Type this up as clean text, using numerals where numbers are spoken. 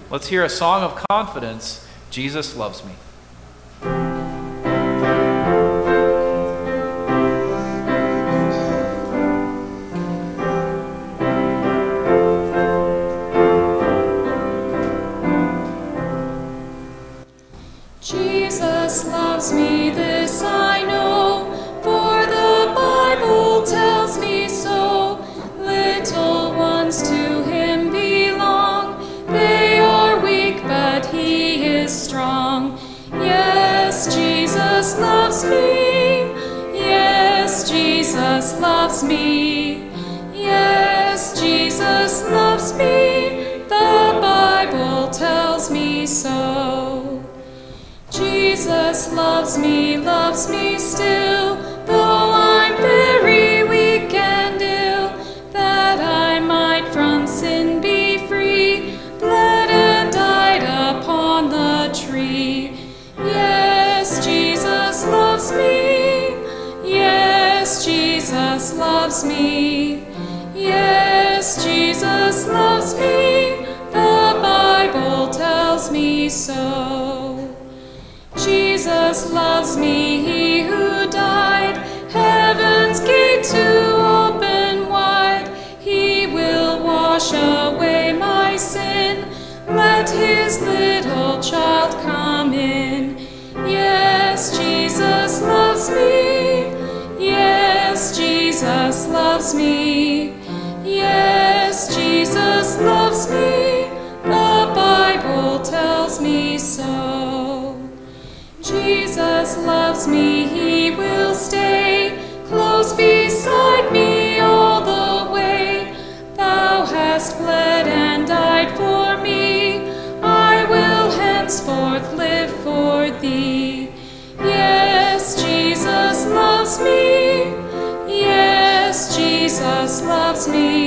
Let's hear a song of confidence, Jesus Loves Me. Jesus loves me, this I know, for the Bible tells me so. Little ones to him belong, they are weak, but he is strong. Yes, Jesus loves me. Yes, Jesus loves me. Yes, Jesus loves me, the Bible tells me so. Jesus loves me still, though I'm very weak and ill, that I might from sin be free, bled and died upon the tree. Yes, Jesus loves me. Yes, Jesus loves me. Yes, Jesus loves me, the Bible tells me so. Jesus loves me, he who died, heaven's gate to open wide. He will wash away my sin, let his little child come in. Yes, Jesus loves me. Yes, Jesus loves me. Yes, Jesus loves me, the Bible tells me so. Jesus loves me, he will stay close beside me all the way. Thou hast bled and died for me, I will henceforth live for thee. Yes, Jesus loves me. Yes, Jesus loves me.